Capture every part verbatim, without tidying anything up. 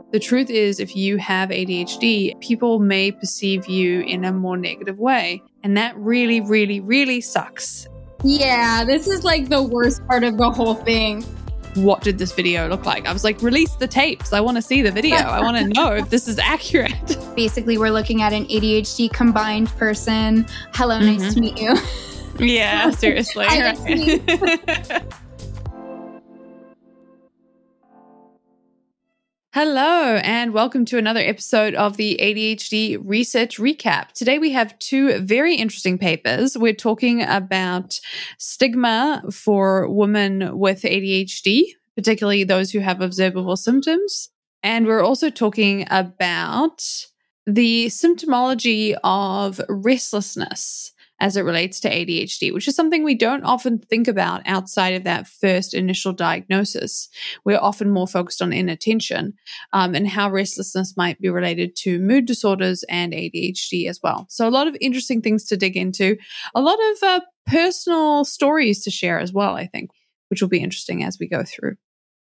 The truth is, if you have A D H D, people may perceive you in a more negative way. And that really, really, really sucks. Yeah, this is like the worst part of the whole thing. What did this video look like? I was like, release the tapes. I want to see the video. I want to know if this is accurate. Basically, we're looking at an A D H D combined person. Hello, mm-hmm. Nice to meet you. Yeah, seriously. Right. Hello, and welcome to another episode of the A D H D Research Recap. Today we have two very interesting papers. We're talking about stigma for women with A D H D, particularly those who have observable symptoms. And we're also talking about the symptomology of restlessness as it relates to A D H D, which is something we don't often think about outside of that first initial diagnosis. We're often more focused on inattention um, and how restlessness might be related to mood disorders and A D H D as well. So a lot of interesting things to dig into, a lot of uh, personal stories to share as well, I think, which will be interesting as we go through.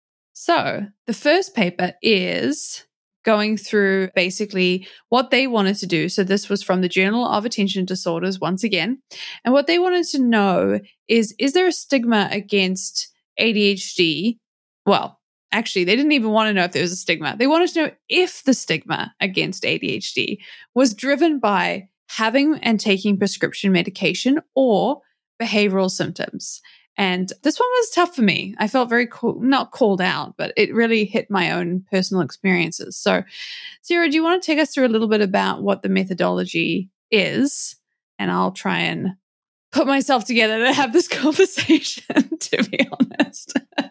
So the first paper is going through basically what they wanted to do. So this was from the Journal of Attention Disorders once again. And what they wanted to know is, is there a stigma against A D H D? Well, actually, they didn't even want to know if there was a stigma. They wanted to know if the stigma against A D H D was driven by having and taking prescription medication or behavioral symptoms. And this one was tough for me. I felt very, co- not called out, but it really hit my own personal experiences. So, Sarah, do you want to take us through a little bit about what the methodology is? And I'll try and put myself together to have this conversation, to be honest.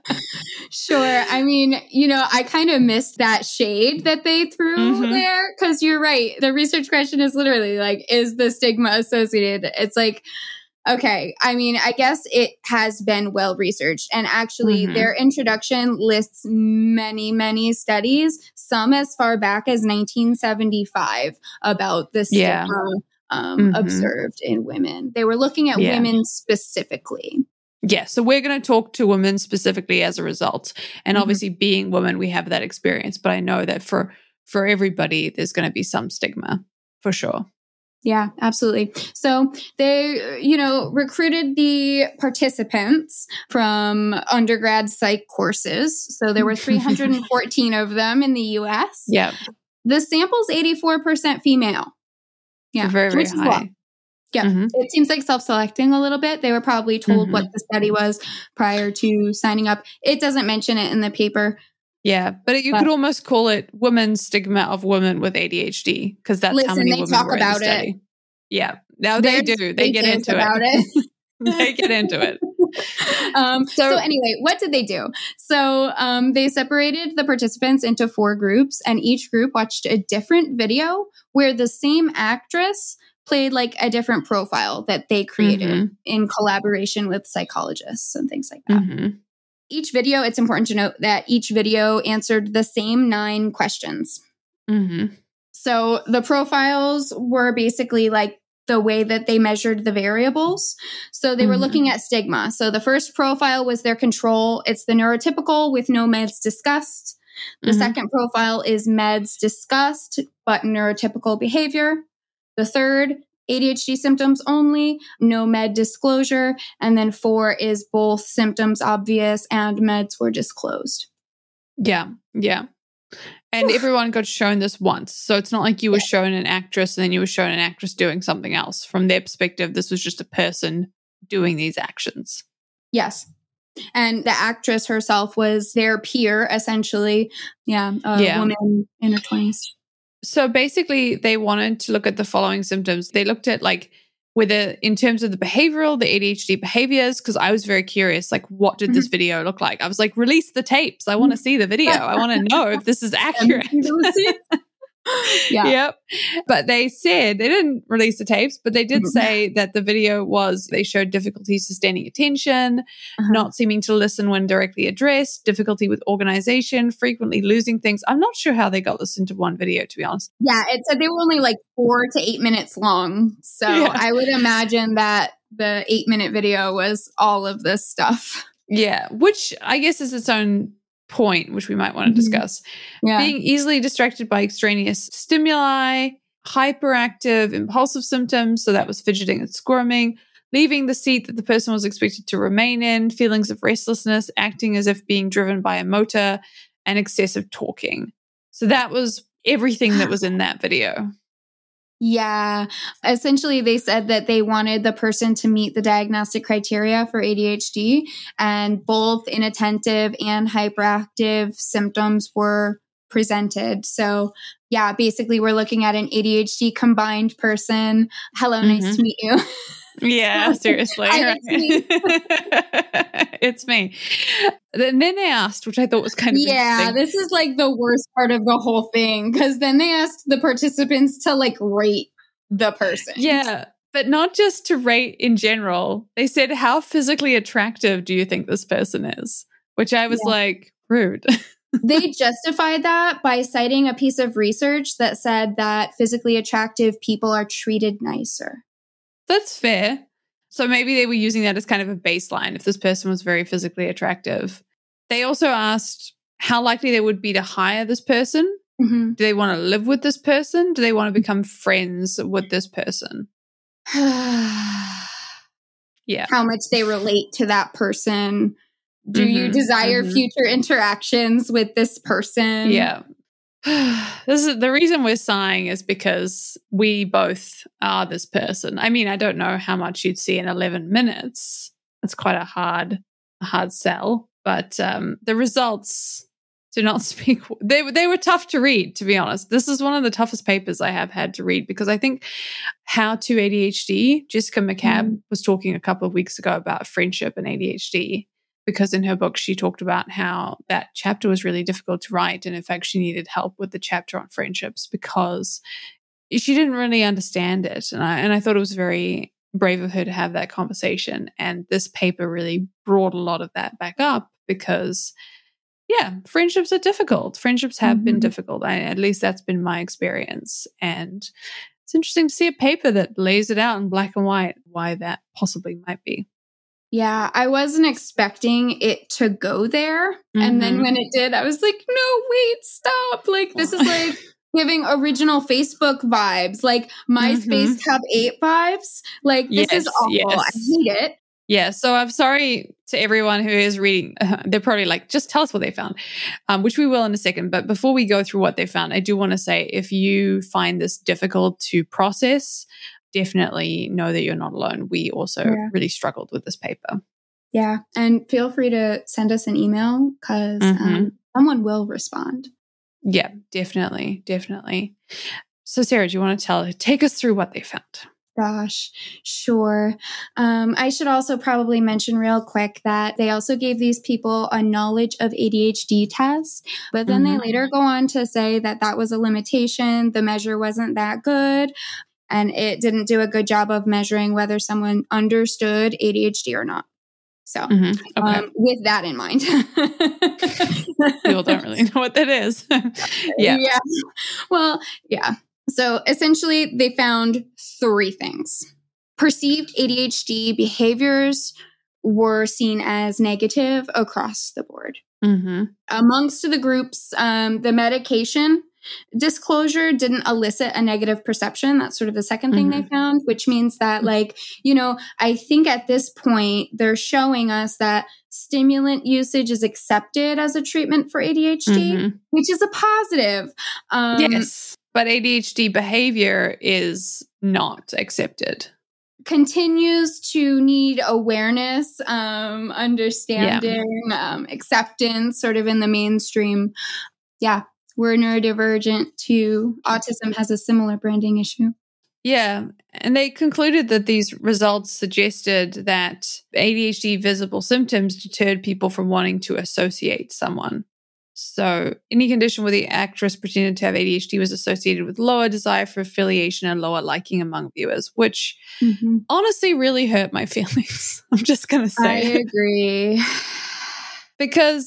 Sure. I mean, you know, I kind of missed that shade that they threw mm-hmm. there, because you're right. The research question is literally like, is the stigma associated? It's like, okay, I mean, I guess it has been well researched, and actually mm-hmm. their introduction lists many, many studies, some as far back as nineteen seventy-five, about the stigma yeah. um, mm-hmm. observed in women. They were looking at yeah. women specifically. Yeah, so we're going to talk to women specifically as a result. And mm-hmm. obviously being women, we have that experience, but I know that for, for everybody, there's going to be some stigma, for sure. Yeah, absolutely. So they, you know, recruited the participants from undergrad psych courses. So there were three hundred fourteen of them in the U S. Yeah. The sample's eighty-four percent female. Yeah. So very, very which is high. Well. Yeah. Mm-hmm. It seems like self-selecting a little bit. They were probably told mm-hmm. what the study was prior to signing up. It doesn't mention it in the paper. Yeah, but you but, could almost call it women's stigma of women with A D H D, because that's listen, how many they women talk were about in the study. It. Yeah, now they do. They, they get into about it. it. They get into it. Um, so, so anyway, what did they do? So um, they separated the participants into four groups, and each group watched a different video where the same actress played like a different profile that they created mm-hmm. in collaboration with psychologists and things like that. Mm-hmm. Each video, it's important to note that each video answered the same nine questions. Mm-hmm. So the profiles were basically like the way that they measured the variables. So they mm-hmm. were looking at stigma. So the first profile was their control. It's the neurotypical with no meds discussed. The mm-hmm. second profile is meds discussed, but neurotypical behavior. The third, A D H D symptoms only, no med disclosure. And then four is both symptoms obvious and meds were disclosed. Yeah, yeah. And everyone got shown this once. So it's not like you were yeah. shown an actress and then you were shown an actress doing something else. From their perspective, this was just a person doing these actions. Yes. And the actress herself was their peer, essentially. Yeah, a yeah. woman in her twenties. So basically, they wanted to look at the following symptoms. They looked at like whether in terms of the behavioral, the A D H D behaviors, because I was very curious, like, what did this video look like? I was like, release the tapes. I want to see the video. I want to know if this is accurate. Yeah. Yep. But they said, they didn't release the tapes, but they did say that the video was, they showed difficulty sustaining attention, uh-huh. not seeming to listen when directly addressed, difficulty with organization, frequently losing things. I'm not sure how they got this into one video, to be honest. Yeah, it said they were only like four to eight minutes long. So yeah. I would imagine that the eight minute video was all of this stuff. Yeah, which I guess is its own point, which we might want to mm-hmm. discuss. Yeah. Being easily distracted by extraneous stimuli, hyperactive, impulsive symptoms, so that was fidgeting and squirming, leaving the seat that the person was expected to remain in, feelings of restlessness, acting as if being driven by a motor, and excessive talking. So that was everything that was in that video. Yeah. Essentially, they said that they wanted the person to meet the diagnostic criteria for A D H D, and both inattentive and hyperactive symptoms were presented. So, yeah, basically, we're looking at an A D H D combined person. Hello, mm-hmm. nice to meet you. Yeah, seriously. Right. It's me. And then they asked, which I thought was kind of yeah, interesting. This is like the worst part of the whole thing, because then they asked the participants to like rate the person. Yeah, but not just to rate in general. They said, how physically attractive do you think this person is? Which I was yeah. like, rude. They justified that by citing a piece of research that said that physically attractive people are treated nicer. That's fair. So maybe they were using that as kind of a baseline if this person was very physically attractive. They also asked how likely they would be to hire this person. Mm-hmm. Do they want to live with this person? Do they want to become friends with this person? Yeah. How much they relate to that person. Do mm-hmm. you desire mm-hmm. future interactions with this person? Yeah. This is the reason we're sighing is because we both are this person. I mean, I don't know how much you'd see in eleven minutes. It's quite a hard, a hard sell, but um, the results do not speak. They they were tough to read, to be honest. This is one of the toughest papers I have had to read because I think How to A D H D, Jessica McCabe mm. was talking a couple of weeks ago about friendship and A D H D. Because in her book, she talked about how that chapter was really difficult to write. And in fact, she needed help with the chapter on friendships because she didn't really understand it. And I, and I thought it was very brave of her to have that conversation. And this paper really brought a lot of that back up because, yeah, friendships are difficult. Friendships have mm-hmm. been difficult. I, at least that's been my experience. And it's interesting to see a paper that lays it out in black and white, why that possibly might be. Yeah, I wasn't expecting it to go there. Mm-hmm. And then when it did, I was like, no, wait, stop. Like, this is like giving original Facebook vibes, like MySpace mm-hmm. Tab eight vibes. Like, this yes, is awful. Yes. I hate it. Yeah, so I'm sorry to everyone who is reading. Uh, they're probably like, just tell us what they found, um, which we will in a second. But before we go through what they found, I do want to say if you find this difficult to process, definitely know that you're not alone. We also yeah. really struggled with this paper. Yeah. And feel free to send us an email because mm-hmm. um, someone will respond. Yeah, definitely. Definitely. So Sarah, do you want to tell, take us through what they found? Gosh, sure. Um, I should also probably mention real quick that they also gave these people a knowledge of A D H D test, but then mm-hmm. they later go on to say that that was a limitation. The measure wasn't that good. And it didn't do a good job of measuring whether someone understood A D H D or not. So mm-hmm. okay. um, with that in mind. People don't really know what that is. yeah. Yeah. Well, yeah. So essentially they found three things. Perceived A D H D behaviors were seen as negative across the board. Mm-hmm. Amongst the groups, um, the medication disclosure didn't elicit a negative perception. That's sort of the second thing mm-hmm. they found, which means that, like, you know, I think at this point, they're showing us that stimulant usage is accepted as a treatment for A D H D, mm-hmm. which is a positive. Um, yes, but A D H D behavior is not accepted. Continues to need awareness, um, understanding, yeah. um, acceptance, sort of in the mainstream. Yeah. We're neurodivergent too. Autism has a similar branding issue. Yeah. And they concluded that these results suggested that A D H D visible symptoms deterred people from wanting to associate someone. So any condition where the actress pretended to have A D H D was associated with lower desire for affiliation and lower liking among viewers, which mm-hmm. honestly really hurt my feelings. I'm just going to say I it. agree. Because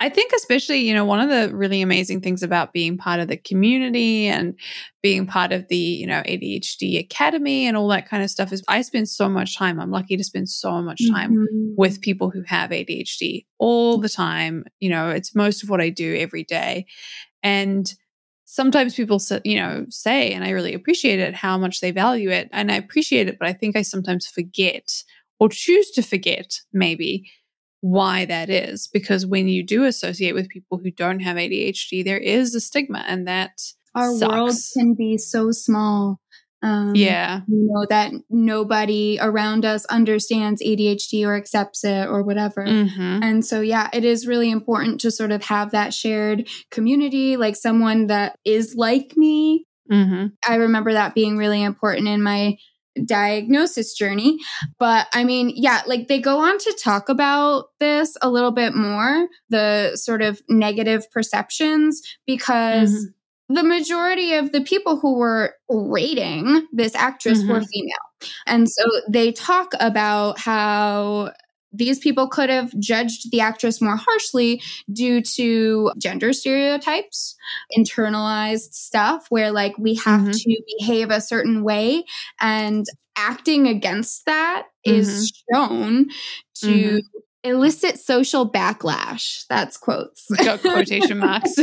I think especially, you know, one of the really amazing things about being part of the community and being part of the, you know, A D H D Academy and all that kind of stuff is I spend so much time. I'm lucky to spend so much time Mm-hmm. with people who have A D H D all the time. You know, it's most of what I do every day. And sometimes people, you know, say, and I really appreciate it, how much they value it. And I appreciate it, but I think I sometimes forget or choose to forget maybe why that is, because when you do associate with people who don't have A D H D, there is a stigma, and that our sucks. world can be so small. Um, yeah, you know that nobody around us understands A D H D or accepts it or whatever. Mm-hmm. And so, yeah, it is really important to sort of have that shared community, like someone that is like me. Mm-hmm. I remember that being really important in my diagnosis journey. But I mean, yeah, like they go on to talk about this a little bit more, the sort of negative perceptions, because mm-hmm. the majority of the people who were rating this actress mm-hmm. were female. And so they talk about how these people could have judged the actress more harshly due to gender stereotypes, internalized stuff where like we have mm-hmm. to behave a certain way, and acting against that mm-hmm. is shown to mm-hmm. elicit social backlash. That's quotes. Got quotation marks.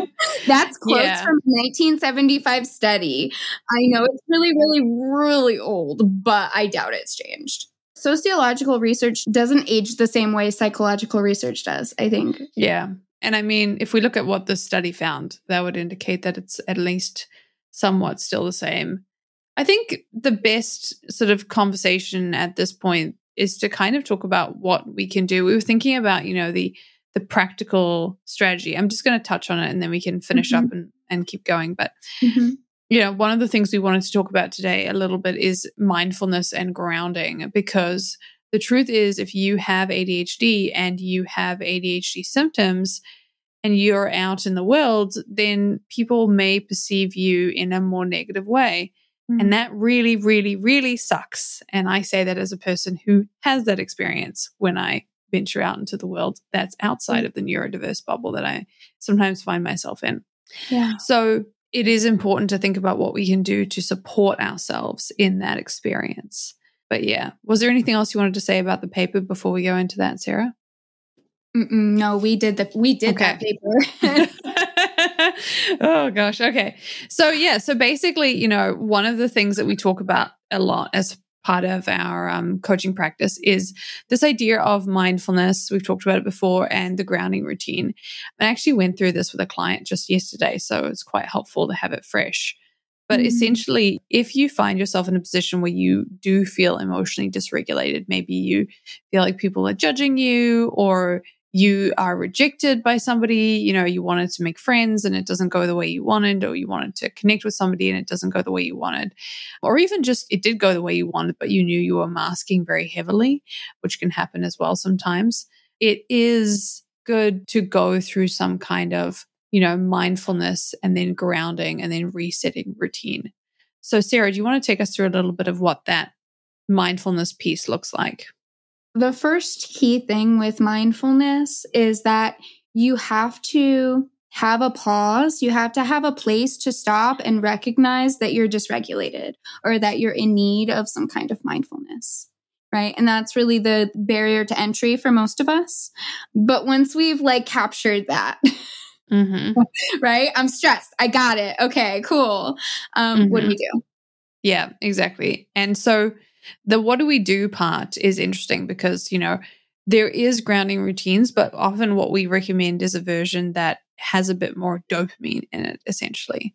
That's quotes yeah. from a nineteen seventy-five study. I know it's really, really, really old, but I doubt it's changed. Sociological research doesn't age the same way psychological research does, I think. Yeah. And I mean, if we look at what the study found, that would indicate that it's at least somewhat still the same. I think the best sort of conversation at this point is to kind of talk about what we can do. We were thinking about, you know, the the practical strategy. I'm just going to touch on it and then we can finish mm-hmm. up and, and keep going. But mm-hmm. you know, one of the things we wanted to talk about today a little bit is mindfulness and grounding, because the truth is if you have A D H D and you have A D H D symptoms and you're out in the world, then people may perceive you in a more negative way. Mm-hmm. And that really, really, really sucks. And I say that as a person who has that experience when I venture out into the world that's outside mm-hmm. of the neurodiverse bubble that I sometimes find myself in. Yeah. So it is important to think about what we can do to support ourselves in that experience. But yeah, was there anything else you wanted to say about the paper before we go into that, Sarah? Mm-mm, no, we did the we did okay. that paper. Oh gosh, okay. So yeah, so basically, you know, one of the things that we talk about a lot as part of our um, coaching practice is this idea of mindfulness. We've talked about it before, and the grounding routine. I actually went through this with a client just yesterday, so it's quite helpful to have it fresh. But mm-hmm. essentially, if you find yourself in a position where you do feel emotionally dysregulated, maybe you feel like people are judging you, or you are rejected by somebody, you know, you wanted to make friends and it doesn't go the way you wanted, or you wanted to connect with somebody and it doesn't go the way you wanted, or even just it did go the way you wanted, but you knew you were masking very heavily, which can happen as well sometimes. It is good to go through some kind of, you know, mindfulness and then grounding and then resetting routine. So Sarah, do you want to take us through a little bit of what that mindfulness piece looks like? The first key thing with mindfulness is that you have to have a pause. You have to have a place to stop and recognize that you're dysregulated or that you're in need of some kind of mindfulness, right? And that's really the barrier to entry for most of us. But once we've like captured that, mm-hmm. right? I'm stressed. I got it. Okay, cool. Um, mm-hmm. What do we do? Yeah, exactly. And so the what do we do part is interesting because, you know, there is grounding routines, but often what we recommend is a version that has a bit more dopamine in it, essentially.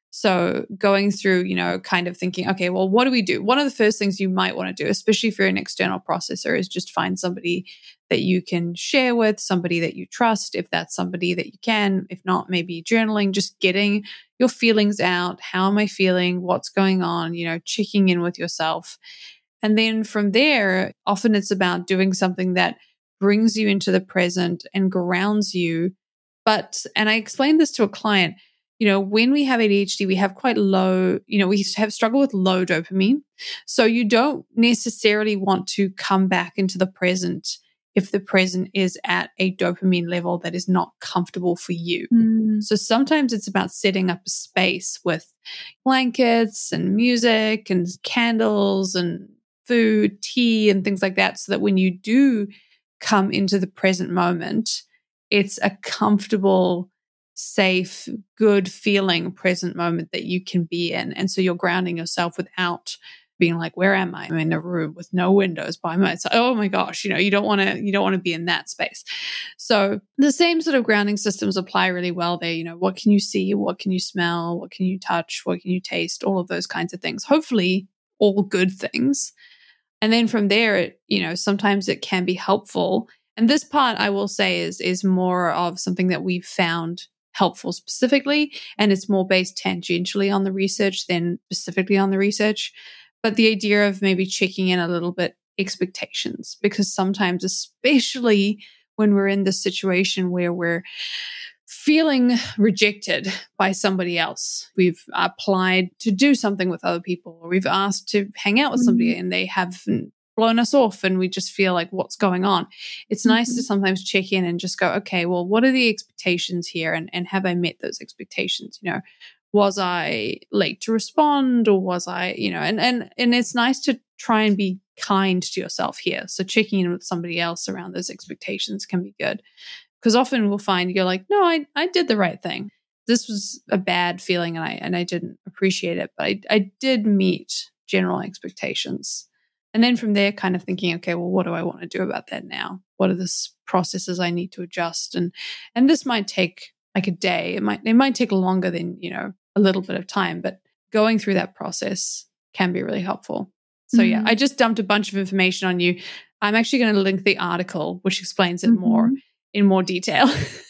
So going through, you know, kind of thinking, okay, well, what do we do? One of the first things you might want to do, especially if you're an external processor, is just find somebody that you can share with, somebody that you trust, if that's somebody that you can. If not, maybe journaling, just getting your feelings out. How am I feeling? What's going on? You know, checking in with yourself. And then from there, often it's about doing something that brings you into the present and grounds you. But, and I explained this to a client, you know, when we have A D H D, we have quite low, you know, we have struggle with low dopamine. So you don't necessarily want to come back into the present if the present is at a dopamine level that is not comfortable for you. Mm. So sometimes it's about setting up a space with blankets and music and candles and food, tea, and things like that, so that when you do come into the present moment, it's a comfortable, safe, good feeling present moment that you can be in. And so you're grounding yourself without being like, where am I? I'm in a room with no windows by myself. Oh my gosh, you know, you don't want to, you don't want to be in that space. So the same sort of grounding systems apply really well there. You know, what can you see? What can you smell? What can you touch? What can you taste? All of those kinds of things. Hopefully all good things. And then from there, it, you know, sometimes it can be helpful. And this part I will say is, is more of something that we've found helpful specifically. And it's more based tangentially on the research than specifically on the research. But the idea of maybe checking in a little bit expectations, because sometimes, especially when we're in this situation where we're feeling rejected by somebody else, we've applied to do something with other people, or we've asked to hang out with somebody and they have blown us off and we just feel like, what's going on? It's mm-hmm. nice to sometimes check in and just go, okay, well, what are the expectations here? And, and have I met those expectations? You know, was I late to respond, or was I, you know, and, and, and it's nice to try and be kind to yourself here. So checking in with somebody else around those expectations can be good, because often we'll find you're like, no, I, I did the right thing. This was a bad feeling and I, and I didn't appreciate it, but I, I did meet general expectations. And then from there, kind of thinking, okay, well, what do I want to do about that now? What are the processes I need to adjust? And, and this might take like a day. It might, it might take longer than, you know, a little bit of time, but going through that process can be really helpful. So mm-hmm. yeah, I just dumped a bunch of information on you. I'm actually going to link the article, which explains it mm-hmm. more in more detail.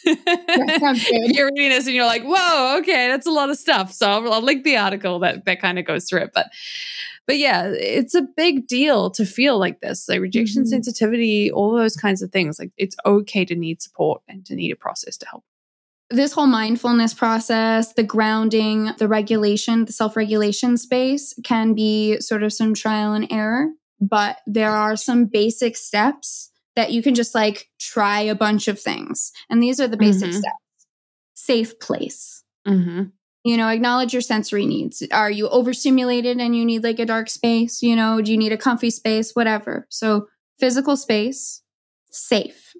That sounds good. If you're reading this and you're like, whoa, okay, that's a lot of stuff. So I'll, I'll link the article that, that kind of goes through it. But, but yeah, it's a big deal to feel like this, like rejection mm-hmm. sensitivity, all those kinds of things. Like it's okay to need support and to need a process to help. This whole mindfulness process, the grounding, the regulation, the self-regulation space can be sort of some trial and error, but there are some basic steps that you can just like try a bunch of things. And these are the basic mm-hmm. steps. Safe place. Mm-hmm. You know, acknowledge your sensory needs. Are you overstimulated and you need like a dark space? You know, do you need a comfy space? Whatever. So physical space, safe.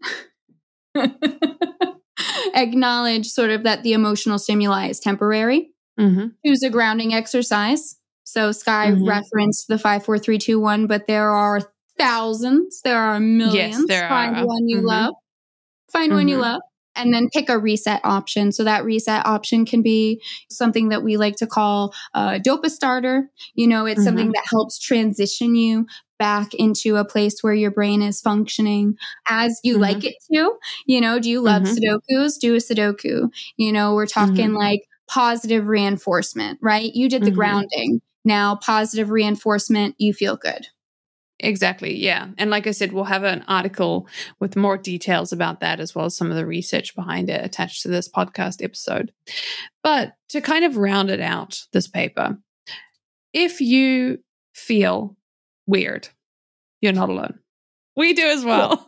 Acknowledge sort of that the emotional stimuli is temporary. Mm-hmm. Choose a grounding exercise. So Sky mm-hmm. referenced the five, four, three, two, one, but there are thousands. There are millions. Yes, there Find are. one you mm-hmm. love. Find mm-hmm. one you love. And then pick a reset option. So that reset option can be something that we like to call a dopa starter. You know, it's mm-hmm. something that helps transition you back into a place where your brain is functioning as you mm-hmm. like it to. You know, do you love mm-hmm. Sudokus? Do a Sudoku. You know, we're talking mm-hmm. like positive reinforcement, right? You did the mm-hmm. grounding. Now, positive reinforcement, you feel good. Exactly. Yeah. And like I said, we'll have an article with more details about that, as well as some of the research behind it attached to this podcast episode. But to kind of round it out, this paper, if you feel weird, you're not alone. We do as well.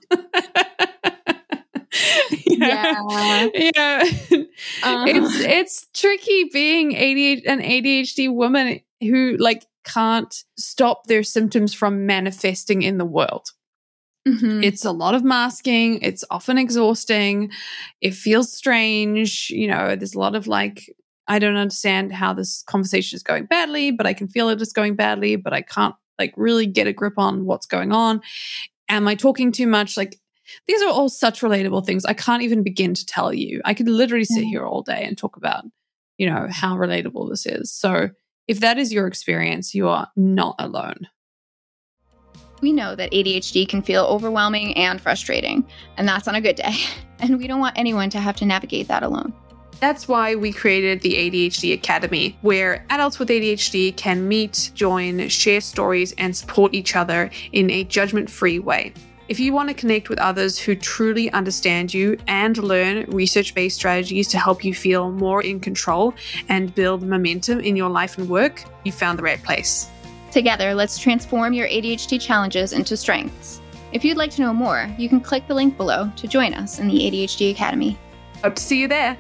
Yeah. Yeah. Uh, it's, it's tricky being A D H D, an A D H D woman who like can't stop their symptoms from manifesting in the world. Mm-hmm. It's a lot of masking. It's often exhausting. It feels strange. You know, there's a lot of like, I don't understand how this conversation is going badly, but I can feel it is going badly, but I can't like really get a grip on what's going on. Am I talking too much? Like, these are all such relatable things. I can't even begin to tell you. I could literally sit here all day and talk about, you know, how relatable this is. So if that is your experience, you are not alone. We know that A D H D can feel overwhelming and frustrating, and that's on a good day. And we don't want anyone to have to navigate that alone. That's why we created the A D H D Academy, where adults with A D H D can meet, join, share stories, and support each other in a judgment-free way. If you want to connect with others who truly understand you and learn research-based strategies to help you feel more in control and build momentum in your life and work, you found the right place. Together, let's transform your A D H D challenges into strengths. If you'd like to know more, you can click the link below to join us in the A D H D Academy. Hope to see you there.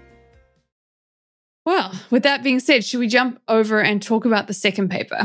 Well, with that being said, should we jump over and talk about the second paper?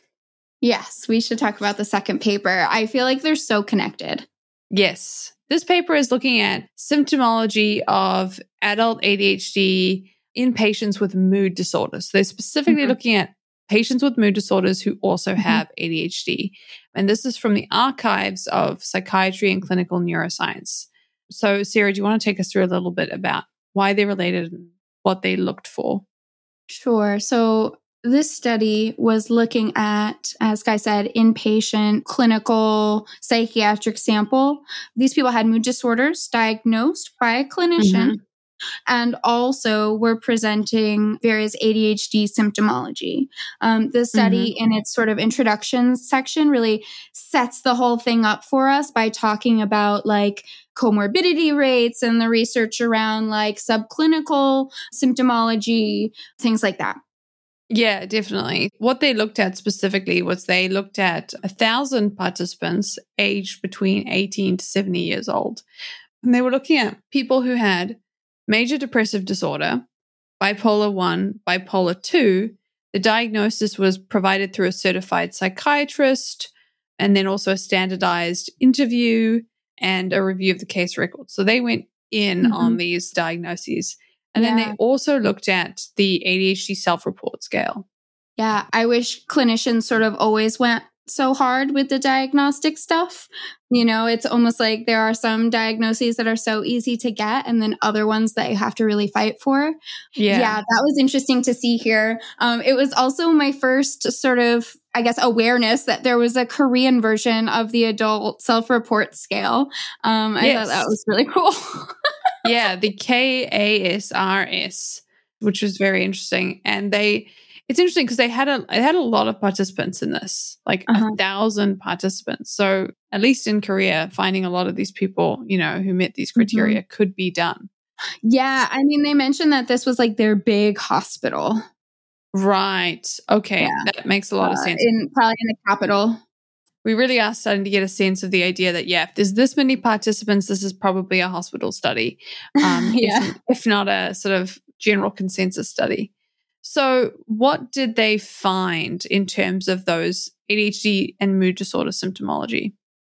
Yes, we should talk about the second paper. I feel like they're so connected. Yes. This paper is looking at symptomology of adult A D H D in patients with mood disorders. So they're specifically mm-hmm. looking at patients with mood disorders who also mm-hmm. have A D H D. And this is from the Archives of Psychiatry and Clinical Neuroscience. So, Sarah, do you want to take us through a little bit about why they're related and what they looked for? Sure. So this study was looking at, as Guy said, inpatient clinical psychiatric sample. These people had mood disorders diagnosed by a clinician mm-hmm. and also were presenting various A D H D symptomology. Um, the study mm-hmm. in its sort of introduction section really sets the whole thing up for us by talking about like comorbidity rates and the research around like subclinical symptomology, things like that. Yeah, definitely. What they looked at specifically was they looked at a thousand participants aged between eighteen to seventy years old. And they were looking at people who had major depressive disorder, bipolar one, bipolar two. The diagnosis was provided through a certified psychiatrist and then also a standardized interview and a review of the case record. So they went in mm-hmm. on these diagnoses. And yeah. then they also looked at the A D H D self-report scale. Yeah, I wish clinicians sort of always went so hard with the diagnostic stuff. You know, it's almost like there are some diagnoses that are so easy to get and then other ones that you have to really fight for. Yeah, yeah that was interesting to see here. Um, it was also my first sort of, I guess, awareness that there was a Korean version of the adult self-report scale. Um, I yes. thought that was really cool. Yeah, the K A S R S, which was very interesting. And they, it's interesting because they had a, they had a lot of participants in this, like uh-huh. a thousand participants. So at least in Korea, finding a lot of these people, you know, who met these criteria mm-hmm. could be done. Yeah, I mean, they mentioned that this was like their big hospital. Right. Okay, yeah. That makes a lot uh, of sense. In probably in the capital. We really are starting to get a sense of the idea that, yeah, if there's this many participants, this is probably a hospital study, um, yeah. if, if not a sort of general consensus study. So what did they find in terms of those A D H D and mood disorder symptomology?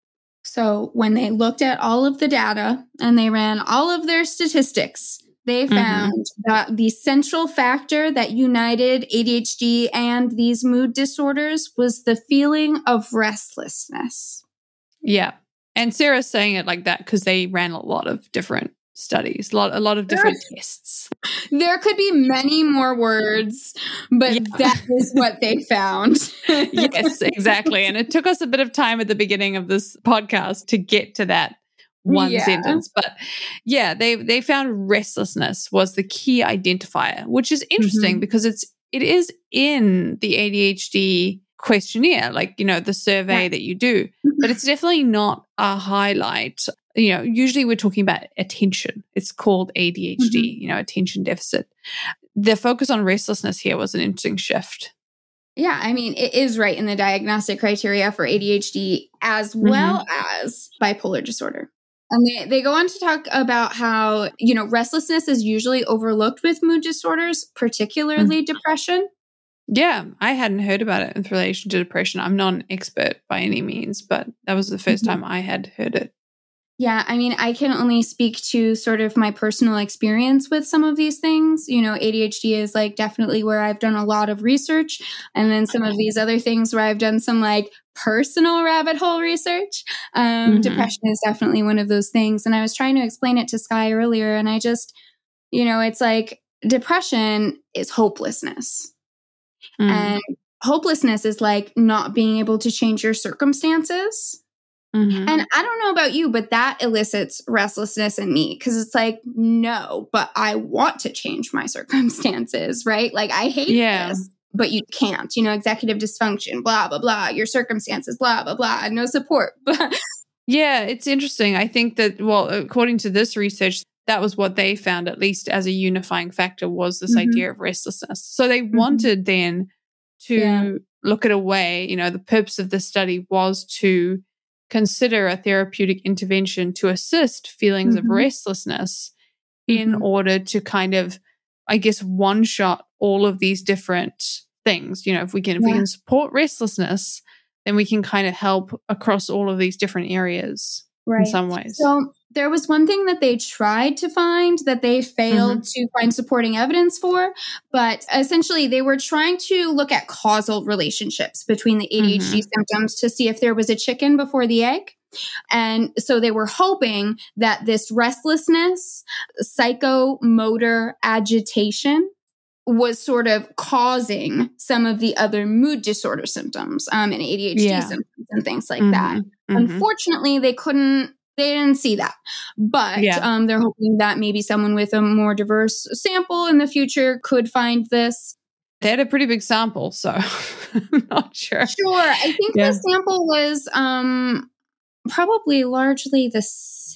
So when they looked at all of the data and they ran all of their statistics, they found mm-hmm. that the central factor that united A D H D and these mood disorders was the feeling of restlessness. Yeah. And Sarah's saying it like that because they ran a lot of different studies, a lot, a lot of different there, tests. There could be many more words, but yeah. that is what they found. Yes, exactly. And it took us a bit of time at the beginning of this podcast to get to that one yeah. sentence. But yeah, they they found restlessness was the key identifier, which is interesting mm-hmm. because it's it is in the A D H D questionnaire, like, you know, the survey yeah. that you do, but it's definitely not a highlight. You know, usually we're talking about attention. It's called A D H D, mm-hmm. you know, attention deficit. The focus on restlessness here was an interesting shift. Yeah, I mean, it is right in the diagnostic criteria for A D H D as well mm-hmm. as bipolar disorder. And they, they go on to talk about how, you know, restlessness is usually overlooked with mood disorders, particularly mm-hmm. depression. Yeah, I hadn't heard about it in relation to depression. I'm not an expert by any means, but that was the first mm-hmm. time I had heard it. Yeah, I mean, I can only speak to sort of my personal experience with some of these things. You know, A D H D is like definitely where I've done a lot of research. And then some of these other things where I've done some like personal rabbit hole research. Um, mm-hmm. Depression is definitely one of those things. And I was trying to explain it to Sky earlier. And I just, you know, it's like depression is hopelessness. Mm. And hopelessness is like not being able to change your circumstances. Mm-hmm. And I don't know about you, but that elicits restlessness in me because it's like, no, but I want to change my circumstances, right? Like I hate yeah. this, but you can't, you know, executive dysfunction, blah, blah, blah, your circumstances, blah, blah, blah, no support. Yeah, it's interesting. I think that, well, according to this research, that was what they found, at least as a unifying factor, was this mm-hmm. idea of restlessness. So they mm-hmm. wanted then to yeah. look at a way, you know, the purpose of this study was to consider a therapeutic intervention to assist feelings Mm-hmm. of restlessness in Mm-hmm. order to kind of, I guess, one shot all of these different things. You know, if we can, if Yeah. we can support restlessness, then we can kind of help across all of these different areas Right. in some ways. So there was one thing that they tried to find that they failed Mm-hmm. to find supporting evidence for, but essentially they were trying to look at causal relationships between the A D H D Mm-hmm. symptoms to see if there was a chicken before the egg. And so they were hoping that this restlessness, psychomotor agitation was sort of causing some of the other mood disorder symptoms um, and A D H D Yeah. symptoms and things like Mm-hmm. that. Mm-hmm. Unfortunately, they couldn't, they didn't see that. But Yeah. um, they're hoping that maybe someone with a more diverse sample in the future could find this. They had a pretty big sample, so I'm not sure. Sure. I think Yeah. the sample was um, probably largely the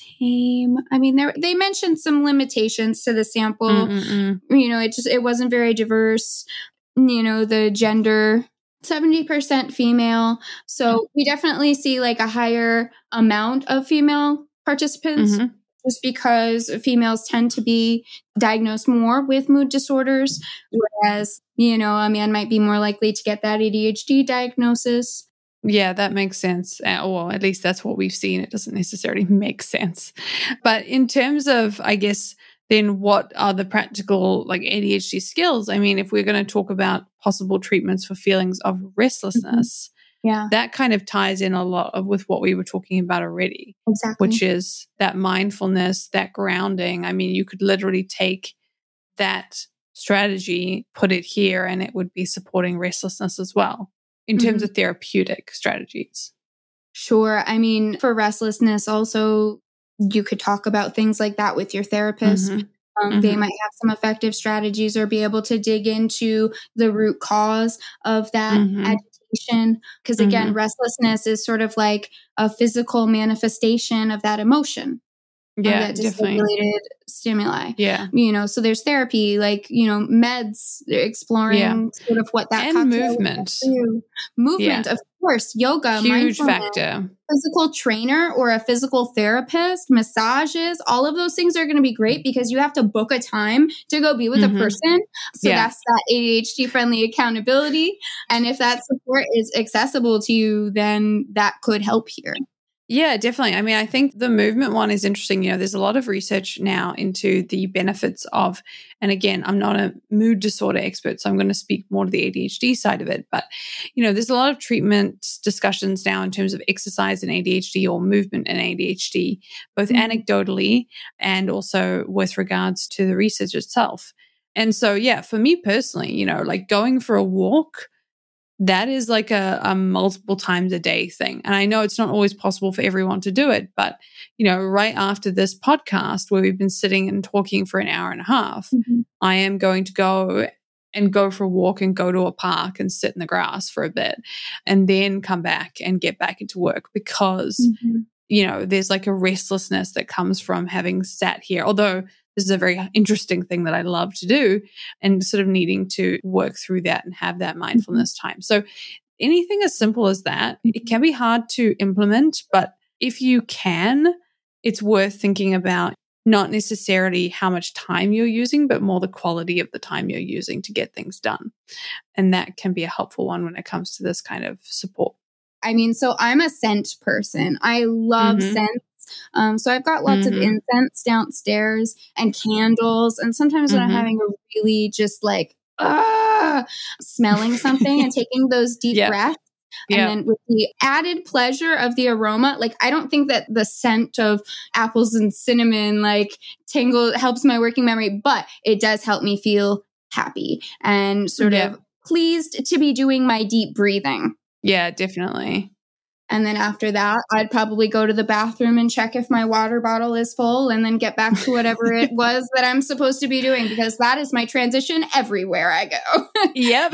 same. I mean, there, they mentioned some limitations to the sample. Mm-mm-mm. You know, it just, it wasn't very diverse. You know, the gender, seventy percent female. So we definitely see like a higher amount of female participants Mhm. just because females tend to be diagnosed more with mood disorders, whereas, you know, a man might be more likely to get that A D H D diagnosis. Yeah, that makes sense. Uh, Well, at least that's what we've seen. It doesn't necessarily make sense. But in terms of, I guess, then what are the practical like A D H D skills? I mean, if we're going to talk about possible treatments for feelings of restlessness, Yeah, that kind of ties in a lot of with what we were talking about already, exactly. which is that mindfulness, that grounding. I mean, you could literally take that strategy, put it here, and it would be supporting restlessness as well in terms Mhm. of therapeutic strategies. Sure. I mean, for restlessness, also, you could talk about things like that with your therapist. Mhm. Um, They Mhm. might have some effective strategies or be able to dig into the root cause of that Mhm. agitation. Because again, Mhm. restlessness is sort of like a physical manifestation of that emotion. Of Yeah, that definitely. dysregulated stimuli. Yeah. You know, so there's therapy, like, you know, meds, exploring Yeah. sort of what that And cocktail would movement. do. Movement, Yeah. of course, yoga, Huge mindfulness, factor. physical trainer or a physical therapist, massages, all of those things are going to be great because you have to book a time to go be with Mhm. a person. So Yeah. that's that A D H D friendly accountability. And if that support is accessible to you, then that could help here. Yeah, definitely. I mean, I think the movement one is interesting. You know, there's a lot of research now into the benefits of, and again, I'm not a mood disorder expert, so I'm going to speak more to the A D H D side of it. But, you know, there's a lot of treatment discussions now in terms of exercise and A D H D or movement and A D H D, both Mhm. anecdotally and also with regards to the research itself. And so, yeah, for me personally, you know, like going for a walk, that is like a, a multiple times a day thing. And I know it's not always possible for everyone to do it, but, you know, right after this podcast where we've been sitting and talking for an hour and a half, Mhm. I am going to go and go for a walk and go to a park and sit in the grass for a bit and then come back and get back into work because, Mhm. you know, there's like a restlessness that comes from having sat here. Although this is a very interesting thing that I love to do and sort of needing to work through that and have that mindfulness time. So anything as simple as that, it can be hard to implement, but if you can, it's worth thinking about not necessarily how much time you're using, but more the quality of the time you're using to get things done. And that can be a helpful one when it comes to this kind of support. I mean, so I'm a scent person. I love Mhm. scents. Um, so I've got lots Mhm. of incense downstairs and candles. And sometimes when I'm Mhm. having a really just like, ah, smelling something and taking those deep Yeah. breaths. And Yeah. then with the added pleasure of the aroma, like I don't think that the scent of apples and cinnamon like tingle helps my working memory, but it does help me feel happy and sort Yeah. of pleased to be doing my deep breathing. Yeah, definitely. And then after that, I'd probably go to the bathroom and check if my water bottle is full and then get back to whatever it was that I'm supposed to be doing because that is my transition everywhere I go. Yep.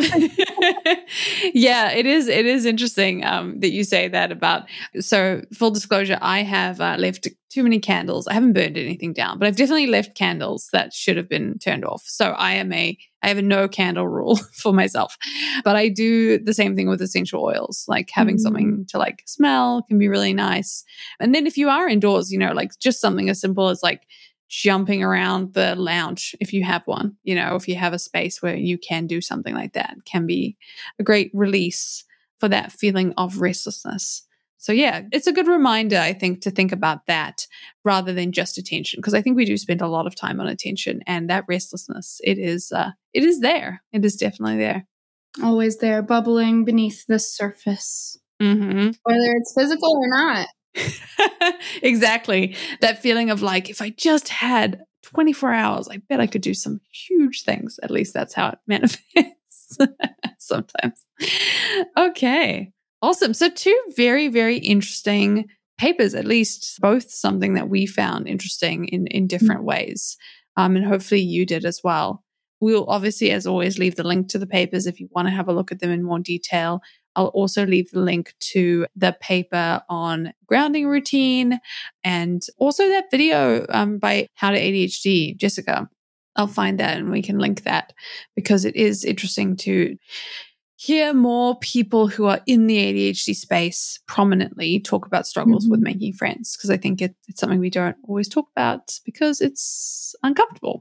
Yeah, it is. It is interesting um, that you say that about. So, full disclosure, I have uh, left too many candles. I haven't burned anything down, but I've definitely left candles that should have been turned off. So I am a, I have a no candle rule for myself, but I do the same thing with essential oils, like having mm. something to like smell can be really nice. And then if you are indoors, you know, like just something as simple as like jumping around the lounge, if you have one, you know, if you have a space where you can do something like that, can be a great release for that feeling of restlessness. So yeah, it's a good reminder, I think, to think about that rather than just attention, because I think we do spend a lot of time on attention, and that restlessness, it is, uh, it is there. It is definitely there. Always there, bubbling beneath the surface, mm-hmm. whether it's physical or not. Exactly. That feeling of like, if I just had twenty-four hours, I bet I could do some huge things. At least that's how it manifests sometimes. Okay. Awesome. So two very, very interesting papers, at least both something that we found interesting in, in different mm-hmm. ways. Um, and hopefully you did as well. We'll obviously, as always, leave the link to the papers if you want to have a look at them in more detail. I'll also leave the link to the paper on grounding routine and also that video um, by How to A D H D, Jessica. I'll find that and we can link that because it is interesting to hear more people who are in the A D H D space prominently talk about struggles mm-hmm. with making friends, because I think it, it's something we don't always talk about because it's uncomfortable.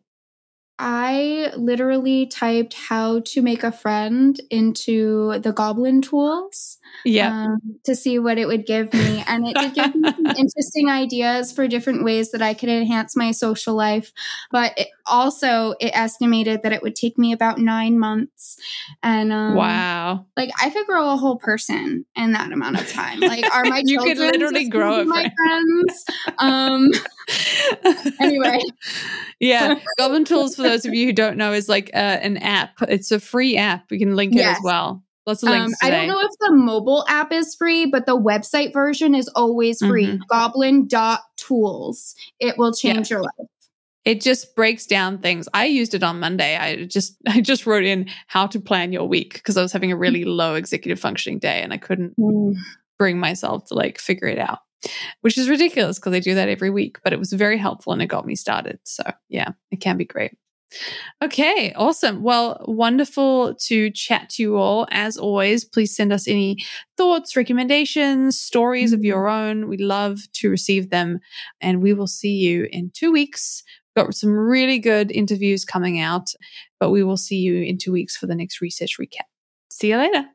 I literally typed how to make a friend into the Goblin tools yeah. um, to see what it would give me. And it did give me some interesting ideas for different ways that I could enhance my social life. But it also, it estimated that it would take me about nine months. And um, wow. Like I could grow a whole person in that amount of time. Like are my you children could literally grow a my friends? Um, anyway. Yeah. Goblin Tools, for those of you who don't know, is like uh, an app. It's a free app. We can link it yes. as well. Lots of links um, I don't know if the mobile app is free, but the website version is always free. Mm-hmm. goblin dot tools. It will change yeah. your life. It just breaks down things. I used it on Monday. I just I just wrote in how to plan your week because I was having a really low executive functioning day and I couldn't mm. bring myself to like figure it out, which is ridiculous because I do that every week, but it was very helpful and it got me started. So yeah, it can be great. Okay, awesome. Well, wonderful to chat to you all. As always, please send us any thoughts, recommendations, stories mm-hmm. of your own. We love to receive them. And we will see you in two weeks. We've got some really good interviews coming out, but we will see you in two weeks for the next research recap. See you later.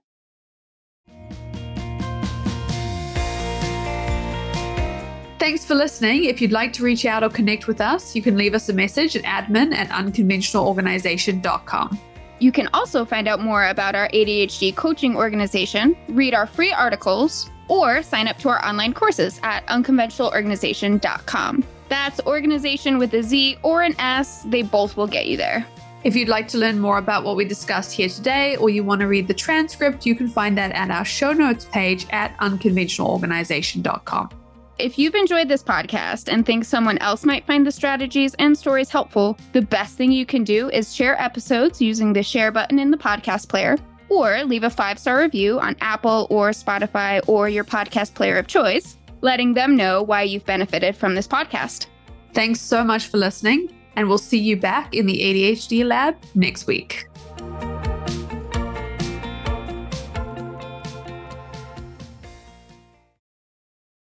Thanks for listening. If you'd like to reach out or connect with us, you can leave us a message at admin at unconventional organization dot com. You can also find out more about our A D H D coaching organization, read our free articles, or sign up to our online courses at unconventional organization dot com. That's organization with a Z or an S. They both will get you there. If you'd like to learn more about what we discussed here today, or you want to read the transcript, you can find that at our show notes page at unconventional organization dot com. If you've enjoyed this podcast and think someone else might find the strategies and stories helpful, the best thing you can do is share episodes using the share button in the podcast player, or leave a five-star review on Apple or Spotify or your podcast player of choice, letting them know why you've benefited from this podcast. Thanks so much for listening, and we'll see you back in the A D H D lab next week.